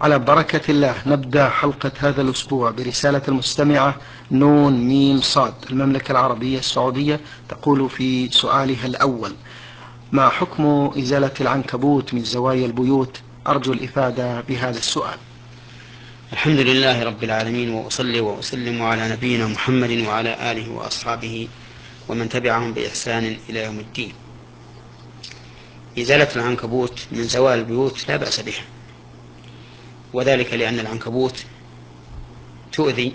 على بركة الله نبدأ حلقة هذا الأسبوع برسالة المستمعة نون ميم صاد المملكة العربية السعودية، تقول في سؤالها الأول: ما حكم إزالة العنكبوت من زوايا البيوت؟ أرجو الإفادة بهذا السؤال. الحمد لله رب العالمين، وأصلي وأسلم على نبينا محمد وعلى آله وأصحابه ومن تبعهم بإحسان إلى يوم الدين. إزالة العنكبوت من زوال البيوت لا بأس بها، وذلك لأن العنكبوت تؤذي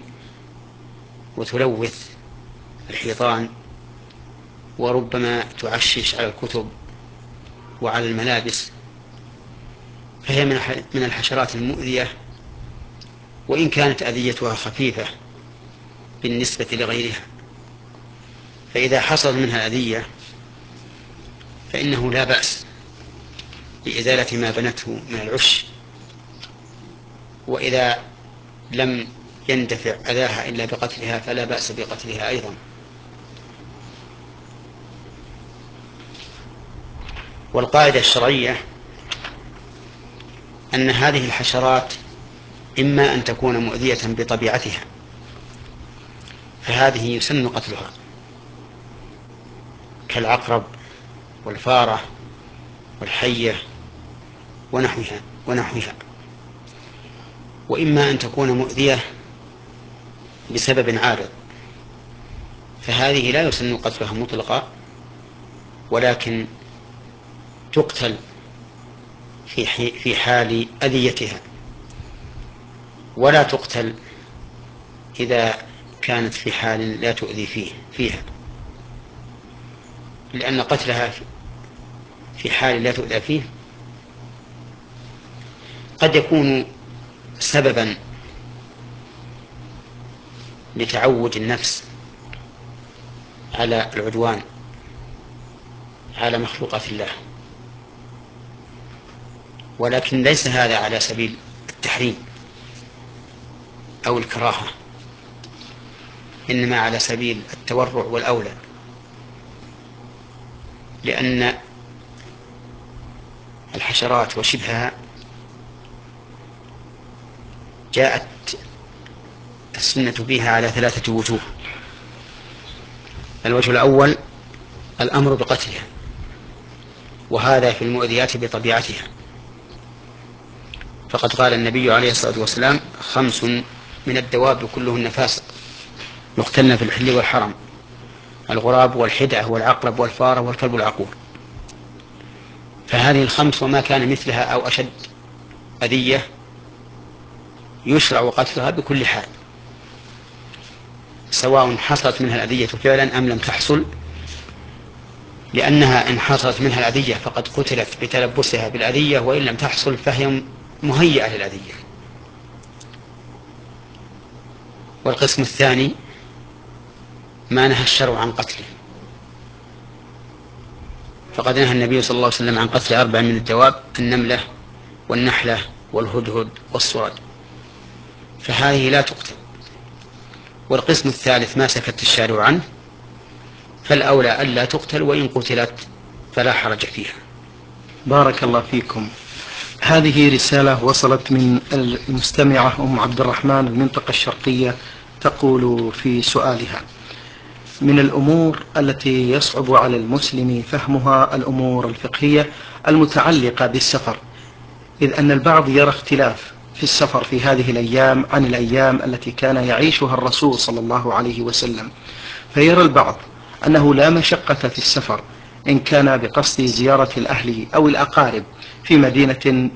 وتلوث الحيطان، وربما تعشش على الكتب وعلى الملابس، فهي من الحشرات المؤذية، وإن كانت أذيتها خفيفة بالنسبة لغيرها. فإذا حصل منها أذية فإنه لا بأس بإزالة ما بنته من العش، وإذا لم يندفع أذاها إلا بقتلها فلا بأس بقتلها أيضا. والقاعدة الشرعية أن هذه الحشرات إما أن تكون مؤذية بطبيعتها، فهذه يسن قتلها كالعقرب والفارة والحية ونحوها، وإما أن تكون مؤذية بسبب عارض، فهذه لا يسن قتلها مطلقا، ولكن تقتل في حال أذيتها، ولا تقتل إذا كانت في حال لا تؤذي فيها، لأن قتلها في حال لا تؤذى فيه قد يكون سببا لتعود النفس على العدوان على مخلوقات الله، ولكن ليس هذا على سبيل التحريم أو الكراهة، إنما على سبيل التورع والأولى، لأن الحشرات وشبهها جاءت السنة فيها على 3 وجوه. الوجه الأول الأمر بقتلها، وهذا في المؤذيات بطبيعتها، فقد قال النبي عليه الصلاة والسلام: 5 من الدواب كلهن فاسق يقتلن في الحل والحرم: الغراب والحدعة والعقرب والفارة والكلب العقور. فهذه ال5 وما كان مثلها أو أشد أذية يشرع قتلها بكل حال، سواء حصلت منها الأذية فعلا أم لم تحصل، لأنها إن حصلت منها الأذية فقد قتلت بتلبسها بالأذية، وإن لم تحصل فهي مهيئة للأذية. والقسم الثاني ما نهى الشرع عن قتله، فقد نهى النبي صلى الله عليه وسلم عن قتل 4 من الدواب: النملة والنحلة والهدهد والصرد، فهذه لا تقتل. والقسم الثالث ما سكت الشارع عنه، فالأولى ألا تقتل، وإن قتلت فلا حرج فيها. بارك الله فيكم. هذه رسالة وصلت من المستمعة أم عبد الرحمن المنطقة الشرقية، تقول في سؤالها: من الأمور التي يصعب على المسلم فهمها الأمور الفقهية المتعلقة بالسفر، إذ أن البعض يرى اختلاف في السفر في هذه الأيام عن الأيام التي كان يعيشها الرسول صلى الله عليه وسلم، فيرى البعض أنه لا مشقة في السفر إن كان بقصد زيارة الأهل أو الأقارب في مدينة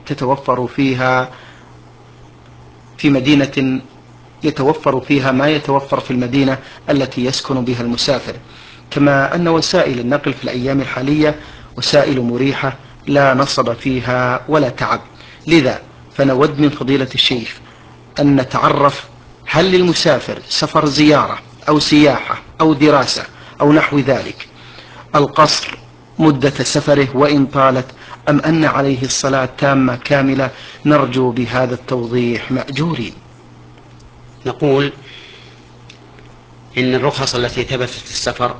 يتوفر فيها ما يتوفر في المدينة التي يسكن بها المسافر، كما أن وسائل النقل في الأيام الحالية وسائل مريحة لا نصب فيها ولا تعب. لذا فنود من فضيلة الشيخ أن نتعرف: هل للمسافر سفر زيارة أو سياحة أو دراسة أو نحو ذلك القصر مدة سفره وإن طالت، أم أن عليه الصلاة تامة كاملة؟ نرجو بهذا التوضيح مأجورين. نقول إن الرخص التي ثبتت في السفر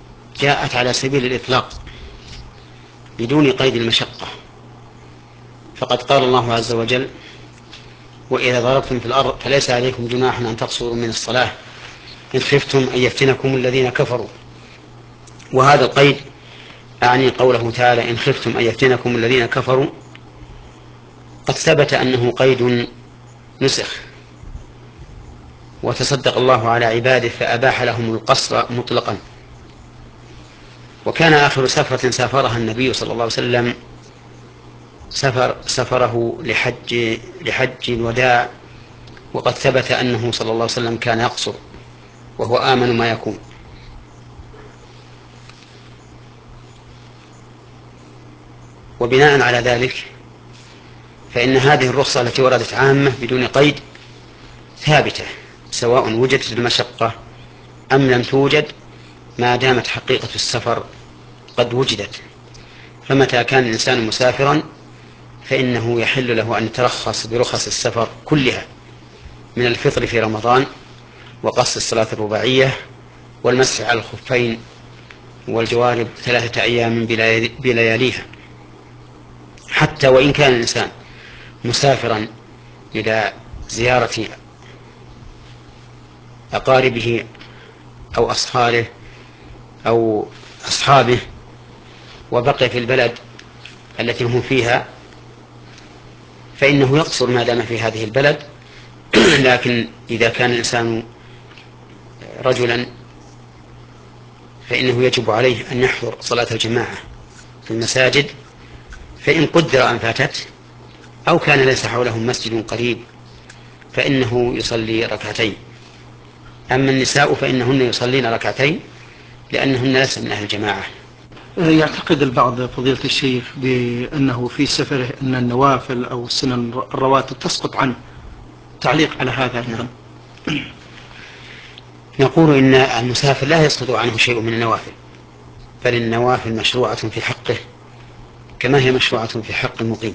جاءت على سبيل الإطلاق بدون قيد المشقة، فقد قال الله عز وجل: وإذا ضربتم في الأرض فليس عليكم جناح أن تقصروا من الصلاة إن خفتم أن يفتنكم الذين كفروا. وهذا القيد أعني قوله تعالى: إن خفتم أن يفتنكم الذين كفروا، قد ثبت أنه قيد نسخ، وتصدق الله على عباده فأباح لهم القصر مطلقا. وكان آخر سفرة سافرها النبي صلى الله عليه وسلم سفره لحج الوداع، وقد ثبت أنه صلى الله عليه وسلم كان يقصر، وهو آمن ما يكون. وبناء على ذلك فإن هذه الرخصة التي وردت عامة بدون قيد ثابتة، سواء وجدت المشقة أم لم توجد، ما دامت حقيقة السفر قد وجدت. فمتى كان الإنسان مسافرا فإنه يحل له أن يترخص برخص السفر كلها، من الفطر في رمضان، وقص الصلاة الرباعية، والمسح على الخفين، والجوارب 3 أيام بلياليها، حتى وإن كان الإنسان مسافرا إلى زيارة أقاربه أو أصهاره أو أصحابه وبقي في البلد التي هم فيها، فإنه يقصر ما دام في هذه البلد. لكن إذا كان الإنسان رجلا فإنه يجب عليه أن يحضر صلاة الجماعة في المساجد، فإن قدر أن فاتت أو كان ليس حولهم مسجد قريب فإنه يصلي ركعتين. أما النساء فإنهن يصلين ركعتين لأنهن ليس من أهل الجماعة. يعتقد البعض فضيلة الشيخ بأنه في سفره أن النوافل أو السنن الرواتب تسقط عنه، تعليق على هذا أيضا؟ نقول إن المسافر لا يسقط عنه شيء من النوافل، بل النوافل مشروعة في حقه كما هي مشروعة في حق المقيم،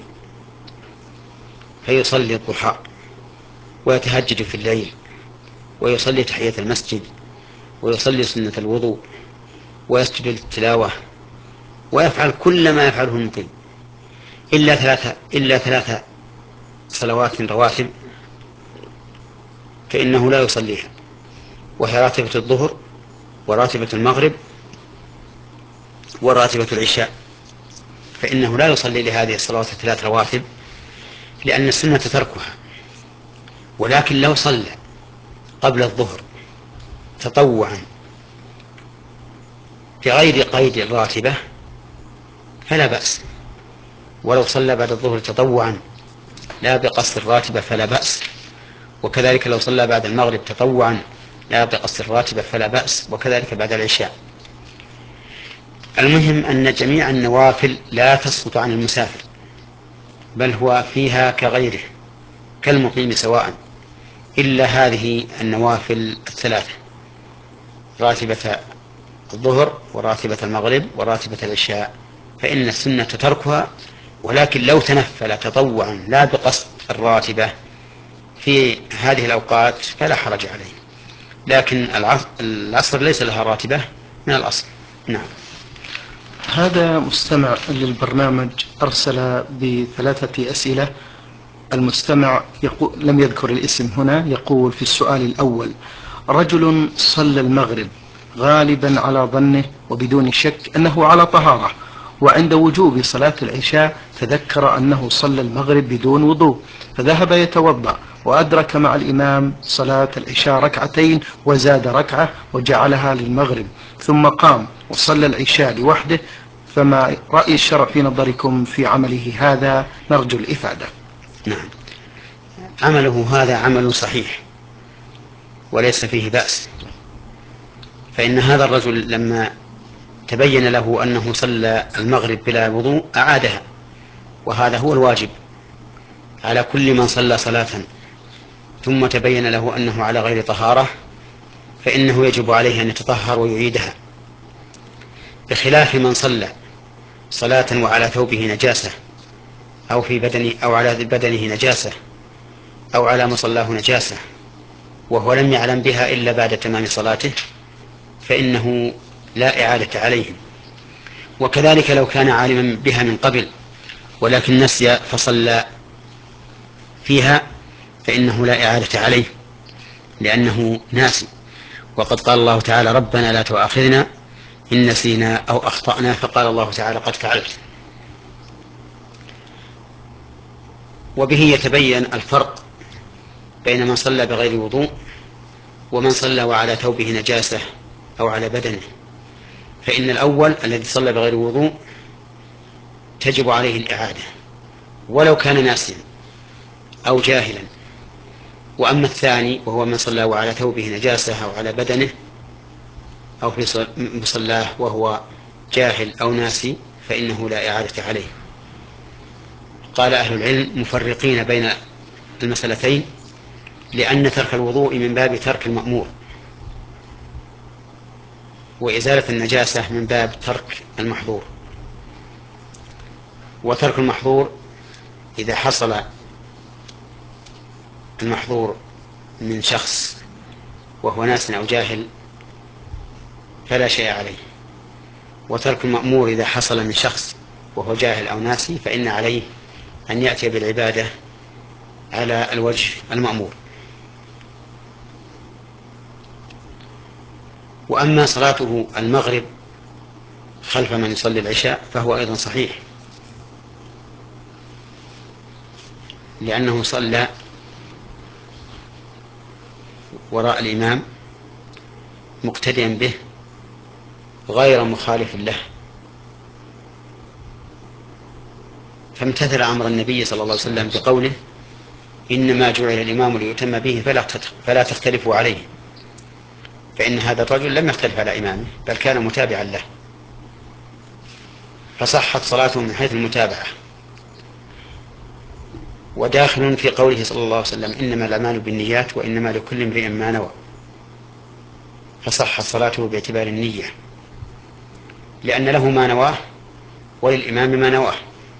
فيصلي الضحى ويتهجد في الليل ويصلي تحية المسجد ويصلي سنة الوضوء ويسجد للتلاوة ويفعل كل ما يفعله المقيم، إلا ثلاث صلوات رواتب فإنه لا يصليها، وهي راتبة الظهر وراتبة المغرب وراتبة العشاء، فإنه لا يصلي لهذه الصلوات 3 رواتب لأن السنة تركها. ولكن لو صلى قبل الظهر تطوعا بغير قيد الراتبة فلا بأس، ولو صلى بعد الظهر تطوعا لا بقصد الراتبة فلا بأس، وكذلك لو صلى بعد المغرب تطوعا لا بقصد الراتبة فلا بأس، وكذلك بعد العشاء. المهم أن جميع النوافل لا تسقط عن المسافر، بل هو فيها كغيره كالمقيم سواء، إلا هذه النوافل 3: راتبة الظهر وراتبة المغرب وراتبة العشاء، فإن السنة تركها. ولكن لو تنفل تطوعا لا بقصد الراتبة في هذه الأوقات فلا حرج عليه، لكن العصر ليس لها راتبة من الأصل. نعم. هذا مستمع للبرنامج أرسل ب3 أسئلة. المستمع لم يذكر الاسم هنا، يقول في السؤال الأول: رجل صلى المغرب غالبا على ظنه وبدون شك أنه على طهارة، وعند وجوب صلاة العشاء تذكر أنه صلى المغرب بدون وضوء، فذهب يتوضأ وأدرك مع الإمام صلاة العشاء 2 ركعتين وزاد ركعة وجعلها للمغرب، ثم قام وصلى العشاء لوحده، فما رأي الشرع في نظركم في عمله هذا؟ نرجو الإفادة. نعم، عمله هذا عمل صحيح وليس فيه بأس، فإن هذا الرجل لما تبين له أنه صلى المغرب بلا وضوء أعادها، وهذا هو الواجب على كل من صلى صلاة ثم تبين له أنه على غير طهارة، فإنه يجب عليه أن يتطهر ويعيدها، بخلاف من صلى صلاة وعلى ثوبه نجاسة أو على بدنه نجاسة أو على مصلاه نجاسة وهو لم يعلم بها إلا بعد تمام صلاته، فإنه لا إعادة عليه. وكذلك لو كان عالما بها من قبل ولكن نسي فصلى فيها فإنه لا إعادة عليه لأنه ناسي. وقد قال الله تعالى: ربنا لا تؤاخذنا إن نسينا أو أخطأنا، فقال الله تعالى: قد فعلت. وبه يتبين الفرق بين من صلى بغير وضوء ومن صلى وعلى ثوبه نجاسة أو على بدنه. فإن الأول الذي صلى بغير وضوء تجب عليه الإعادة ولو كان ناسيا أو جاهلا، وأما الثاني وهو من صلى وعلى ثوبه نجاسة أو على بدنه أو في مصلاه وهو جاهل أو ناسي فإنه لا إعادة عليه. قال أهل العلم مفرقين بين المسألتين، لأن ترك الوضوء من باب ترك المأمور، وإزالة النجاسة من باب ترك المحظور. وترك المحظور إذا حصل المحظور من شخص وهو ناس أو جاهل فلا شيء عليه، وترك المأمور إذا حصل من شخص وهو جاهل أو ناسي فإن عليه أن يأتي بالعبادة على الوجه المأمور. وأما صلاته المغرب خلف من يصلي العشاء فهو أيضا صحيح، لأنه صلى وراء الإمام مقتديا به غير مخالف له، فامتثل أمر النبي صلى الله عليه وسلم بقوله: إنما جعل الإمام ليتم به فلا تختلفوا عليه. فإن هذا الرجل لم يختلف على إمامه بل كان متابعا له، فصحت صلاته من حيث المتابعة. وداخل في قوله صلى الله عليه وسلم: إنما الأعمال بالنيات وإنما لكل امرئ ما نوى، فصحت صلاته باعتبار النية، لأن له ما نواه وللإمام ما نواه،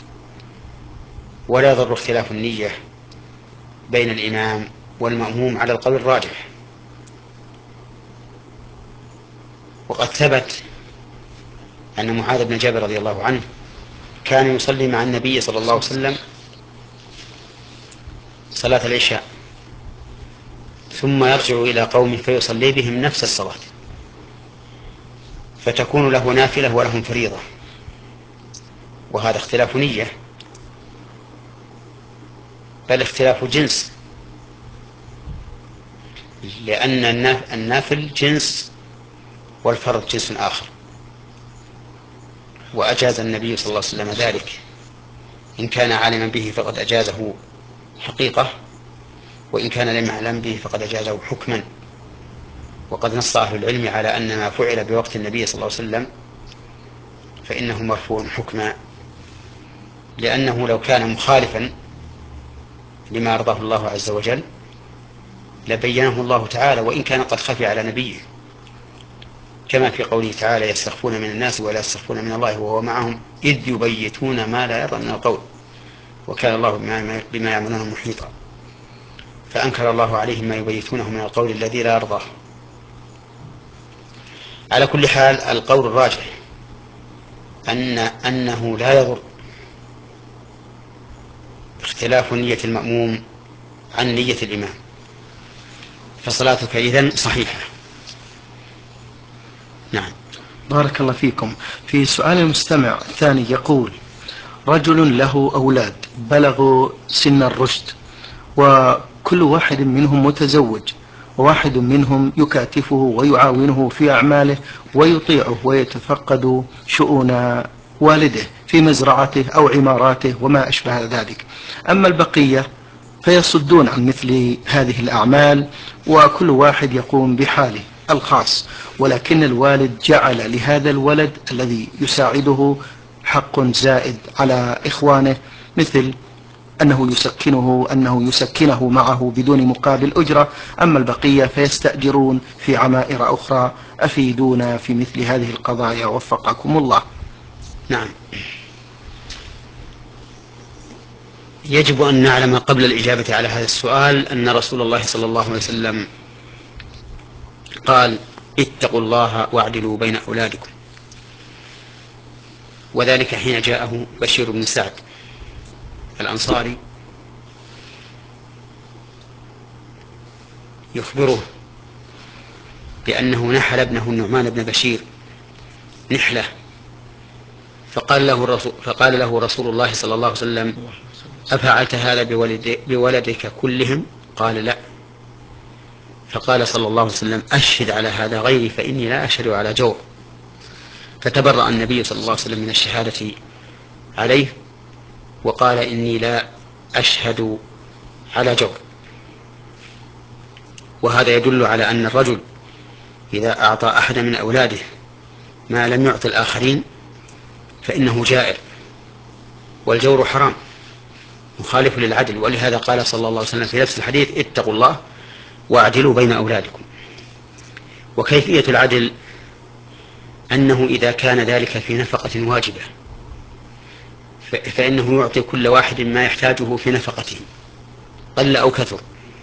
ولا يضر اختلاف النية بين الإمام والمأموم على القول الراجح. وقد ثبت أن معاذ بن جبل رضي الله عنه كان يصلي مع النبي صلى الله عليه وسلم صلاة العشاء ثم يرجع إلى قومه فيصلي بهم نفس الصلاة، فتكون له نافلة ولهم فريضة، وهذا اختلاف نية بل اختلاف جنس، لأن النافل جنس والفرض جنس آخر. وأجاز النبي صلى الله عليه وسلم ذلك، إن كان عالما به فقد أجازه حقيقة، وإن كان لم يعلم به فقد أجازه حكما. وقد نص أهل العلم على أن ما فعل بوقت النبي صلى الله عليه وسلم فإنه مرفوع حكما، لأنه لو كان مخالفا لما أرضاه الله عز وجل لبينه الله تعالى، وإن كان قد خفي على نبيه، كما في قوله تعالى: يستخفون من الناس ولا يستخفون من الله وهو معهم إذ يبيتون ما لا يرضى من القول وكان الله بما يعملون محيطا. فأنكر الله عليهم ما يبيتونه من القول الذي لا يرضاه. على كل حال القول الراجح أنه لا يضر اختلاف نية المأموم عن نية الإمام، فصلاتك إذن صحيحة. نعم. بارك الله فيكم. في سؤال المستمع الثاني يقول: رجل له أولاد بلغوا سن الرشد، وكل واحد منهم متزوج، وواحد منهم يكاتفه ويعاونه في أعماله ويطيعه ويتفقد شؤون والده في مزرعته أو عماراته وما أشبه ذلك. أما البقية فيصدون عن مثل هذه الأعمال، وكل واحد يقوم بحاله الخاص، ولكن الوالد جعل لهذا الولد الذي يساعده حق زائد على إخوانه، مثل أنه يسكنه معه بدون مقابل أجرة. أما البقية فيستأجرون في عمائر أخرى. أفيدونا في مثل هذه القضايا وفقكم الله. نعم. يجب أن نعلم قبل الإجابة على هذا السؤال أن رسول الله صلى الله عليه وسلم قال: اتقوا الله واعدلوا بين أولادكم، وذلك حين جاءه بشير بن سعد الأنصاري يخبره بأنه نحل ابنه النعمان بن بشير نحلة، فقال له رسول الله صلى الله عليه وسلم: أفعلت هذا بولدك كلهم؟ قال: لا. فقال صلى الله عليه وسلم: أشهد على هذا غيري فإني لا أشهد على جور. فتبرأ النبي صلى الله عليه وسلم من الشهادة عليه وقال: إني لا أشهد على جور. وهذا يدل على أن الرجل إذا أعطى أحد من أولاده ما لم يعطي الآخرين فإنه جائر، والجور حرام مخالف للعدل. ولهذا قال صلى الله عليه وسلم في نفس الحديث: اتقوا الله واعدلوا بين أولادكم. وكيفية العدل أنه إذا كان ذلك في نفقة واجبة فإنه يعطي كل واحد ما يحتاجه في نفقته قل أو كثر.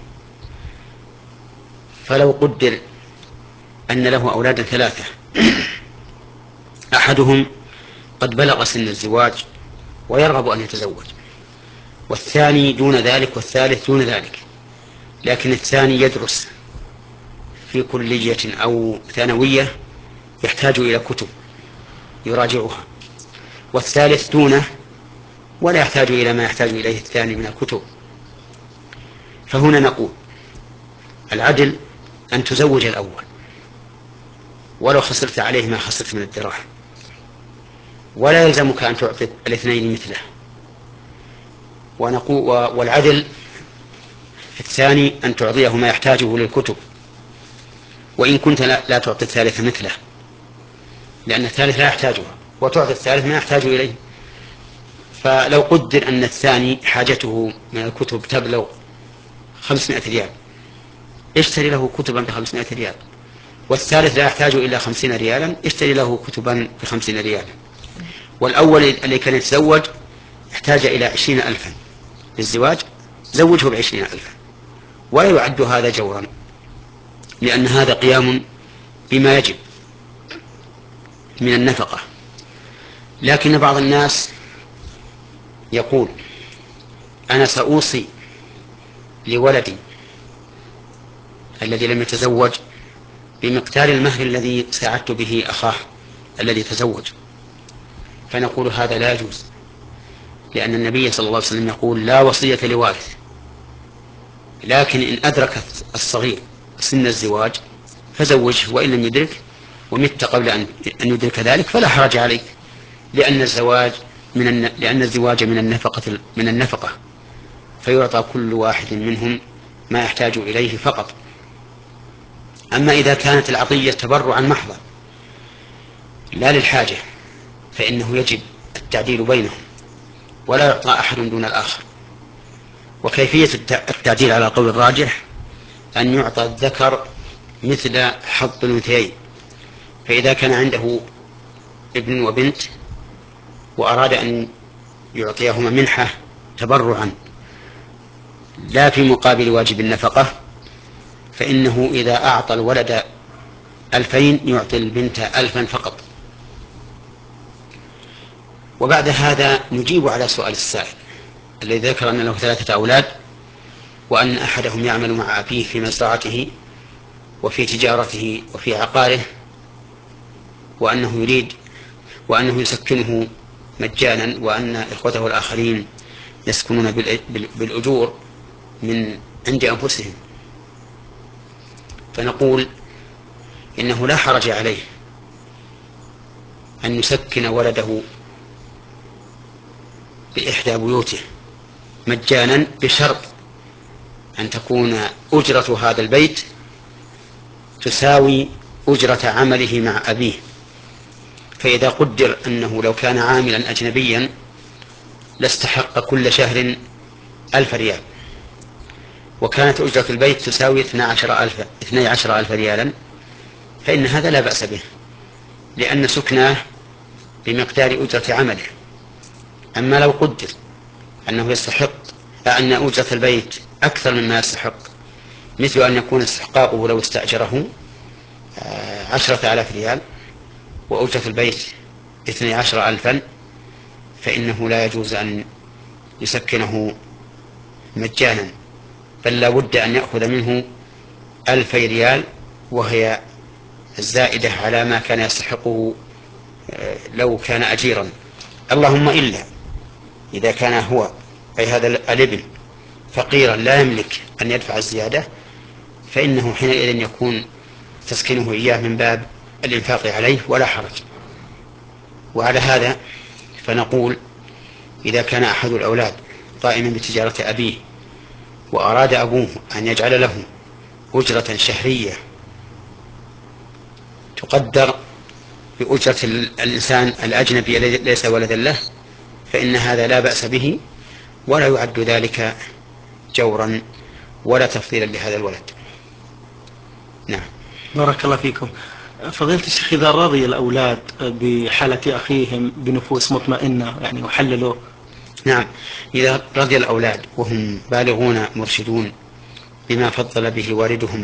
فلو قدر أن له أولادا 3 أحدهم قد بلغ سن الزواج ويرغب أن يتزوج، والثاني دون ذلك، والثالث دون ذلك، لكن الثاني يدرس في كلية أو ثانوية يحتاج إلى كتب يراجعها، والثالث دونه ولا يحتاج إلى ما يحتاج إليه الثاني من الكتب. فهنا نقول العدل أن تزوج الأول ولو خسرت عليه ما خسرت من الدراهم، ولا يلزمك أن تعطي الاثنين مثله. والعدل الثاني أن تعطيه ما يحتاجه للكتب، وإن كنت لا تعطي الثالث مثله، لأن الثالث لا يحتاجها، وتعطي الثالث ما يحتاج إليه. فلو قدر أن الثاني حاجته من الكتب تبلغ 500 ريال، اشتري له كتبا ب500 ريال، والثالث لا يحتاج إلا 50 ريالا، اشتري له كتبا ب50 ريالا. والأول الذي كان يتزوج احتاج إلى 20,000 للزواج، زوجه ب20,000، ولا يعد هذا جورا، لأن هذا قيام بما يجب من النفقة. لكن بعض الناس يقول: أنا سأوصي لولدي الذي لم يتزوج بمقدار المهر الذي ساعدت به أخاه الذي تزوج. فنقول هذا لا يجوز، لأن النبي صلى الله عليه وسلم يقول: لا وصية لوارث. لكن إن أدرك الصغير سن الزواج فزوجه، وإن لم يدرك ومت قبل أن يدرك ذلك فلا حرج عليك، لأن الزواج من النفقة فيعطى كل واحد منهم ما يحتاج إليه فقط. أما إذا كانت العطية تبرعا محضا لا للحاجة فإنه يجب التعديل بينهم، ولا يعطى أحد دون الآخر. وكيفية التعديل على القول الراجح أن يعطى الذكر مثل حظ الأنثيين. فإذا كان عنده ابن وبنت وأراد أن يعطيهما منحة تبرعا لا في مقابل واجب النفقة، فإنه إذا أعطى الولد 2000 يعطي البنت 1000 فقط. وبعد هذا نجيب على سؤال السائل الذي ذكر أن له 3 أولاد، وأن أحدهم يعمل مع أبيه في مزرعته وفي تجارته وفي عقاره، وأنه يسكنه مجانا، وأن إخوته الآخرين يسكنون بالأجور من عند أنفسهم. فنقول إنه لا حرج عليه أن يسكن ولده بإحدى بيوته مجانا، بشرط أن تكون أجرة هذا البيت تساوي أجرة عمله مع أبيه. فإذا قدر أنه لو كان عاملا أجنبيا لاستحق كل شهر 1000 ريال، وكانت أجرة البيت تساوي 12,000 ريالا، فإن هذا لا بأس به، لأن سكناه بمقدار أجرة عمله. أما لو قدر أنه يستحق أن أجرة البيت أكثر مما يستحق، مثل أن يكون استحقاقه لو استأجره 10,000 ريال وأجرة البيت 12,000، فإنه لا يجوز أن يسكنه مجانا، بل لا بد أن يأخذ منه 2000 ريال، وهي الزائدة على ما كان يستحقه لو كان أجيرا. اللهم إلا إذا كان هو أي هذا الابن فقيرا لا يملك أن يدفع الزيادة، فإنه حينئذ يكون تسكنه إياه من باب الإنفاق عليه ولا حرج. وعلى هذا فنقول إذا كان أحد الأولاد قائما بتجارة أبيه وأراد أبوه أن يجعل له أجرة شهرية تقدر بأجرة الإنسان الأجنبي الذي ليس ولدا له، فإن هذا لا بأس به، ولا يعد ذلك جورا ولا تفضيلا لهذا الولد. نعم. بارك الله فيكم. فضيلة الشيخ، إذا رضي الأولاد بحالة أخيهم بنفوس مطمئنة يعني وحللوا. نعم، إذا رضي الأولاد وهم بالغون مرشدون بما فضل به والدهم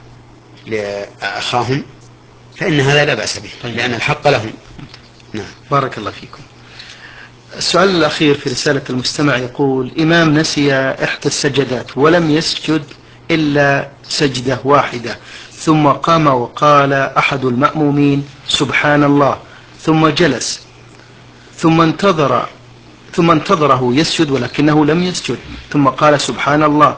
لأخاهم فإن هذا لا بأس به، لأن الحق لهم. نعم. بارك الله فيكم. السؤال الأخير في رسالة المستمع يقول: إمام نسي إحدى السجدات ولم يسجد إلا سجدة واحدة، ثم قام وقال أحد المأمومين سبحان الله، ثم جلس، ثم انتظره يسجد ولكنه لم يسجد، ثم قال سبحان الله،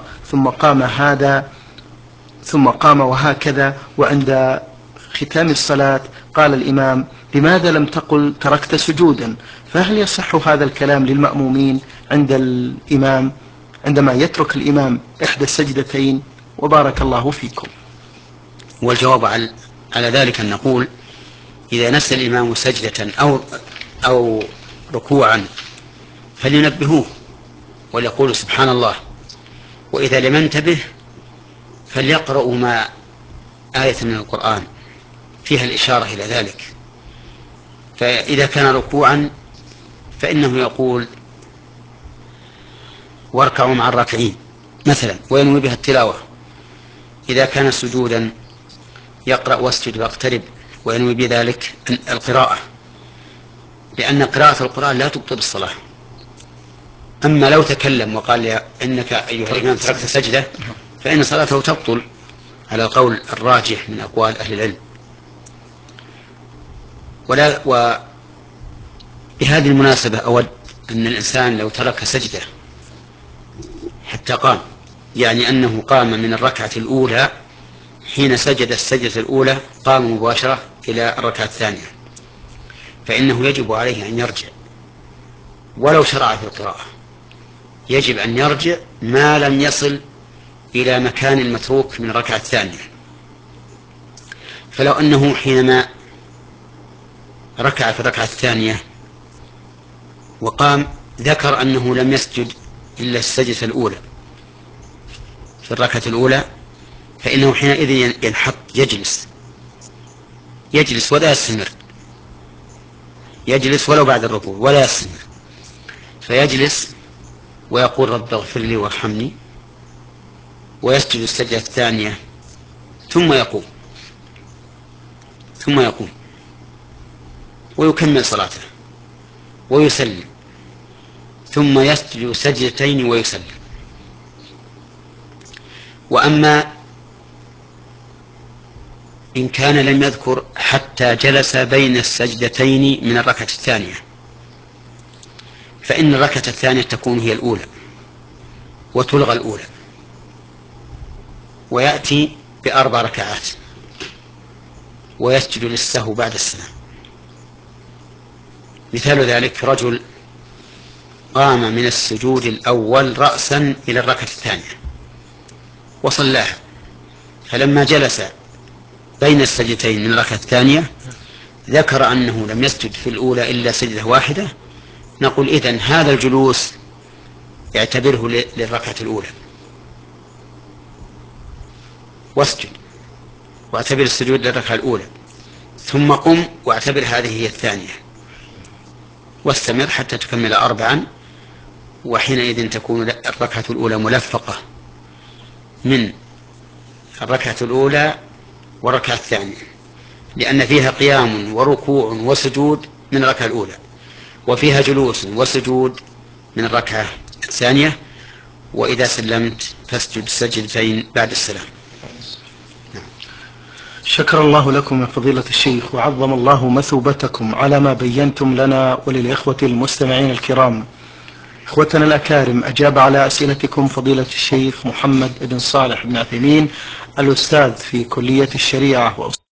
ثم قام وهكذا. وعند ختام الصلاة قال الإمام: لماذا لم تقل تركت سجودا؟ فهل يصح هذا الكلام للمأمومين عندما يترك الإمام إحدى السجدتين؟ وبارك الله فيكم. والجواب على ذلك أن نقول: إذا نسى الإمام سجدة أو ركوعا فلينبهوه وليقولوا سبحان الله، وإذا لم ينتبه فليقرأوا ما آية من القرآن فيها الإشارة إلى ذلك. فإذا كان ركوعا فإنه يقول واركعوا مع الراكعين مثلا وينوي بها التلاوة. إذا كان سجودا يقرأ واسجد واقترب وينوي بذلك القراءة، لأن قراءة القرآن لا تبطل الصلاة. أما لو تكلم وقال إنك أيها الإمام تركت سجدة فإن صلاته تبطل على القول الراجح من أقوال أهل العلم. وبهذه المناسبة أود أن الإنسان لو ترك سجدة حتى قام، يعني أنه قام من الركعة الأولى، حين سجد السجدة الأولى قام مباشرة إلى الركعة الثانية، فإنه يجب عليه أن يرجع ولو شرع في القراءة، يجب أن يرجع ما لم يصل إلى مكان المتروك من الركعة الثانية. فلو أنه حينما ركع في الركعة الثانية وقام ذكر أنه لم يسجد إلا السجدة الأولى في الركعة الأولى، فإنه حينئذ ينحط يجلس ولا يستمر، يجلس ولو بعد الركوع ولا يستمر، فيجلس ويقول رب اغفر لي وارحمني، ويسجد السجدة الثانية ثم يقوم ويكمل صلاته ويسلم، ثم يسجد سجدتين ويسلم. وأما إن كان لم يذكر حتى جلس بين السجدتين من الركعة الثانية، فإن الركعة الثانية تكون هي الأولى وتلغى الأولى، ويأتي ب4 ركعات ويسجد للسهو بعد السلام. مثال ذلك: رجل قام من السجود الأول رأسا إلى الركعة الثانية وصلاها، فلما جلس بين السجدتين من الركعة الثانية ذكر أنه لم يسجد في الأولى إلا سجدة واحدة، نقول إذن هذا الجلوس يعتبره للركعة الأولى واسجد واعتبر السجود للركعة الأولى، ثم قم واعتبر هذه هي الثانية، واستمر حتى تكمل 4، وحينئذ تكون الركعة الأولى ملفقة من الركعة الأولى والركعة الثانية، لأن فيها قيام وركوع وسجود من الركعة الأولى، وفيها جلوس وسجود من الركعة الثانية، وإذا سلمت فاسجد سجدتين بعد السلام. شكر الله لكم يا فضيلة الشيخ، وعظم الله مثوبتكم على ما بينتم لنا وللإخوة المستمعين الكرام. إخوتنا الأكارم، أجاب على أسئلتكم فضيلة الشيخ محمد بن صالح بن عثيمين، الأستاذ في كلية الشريعة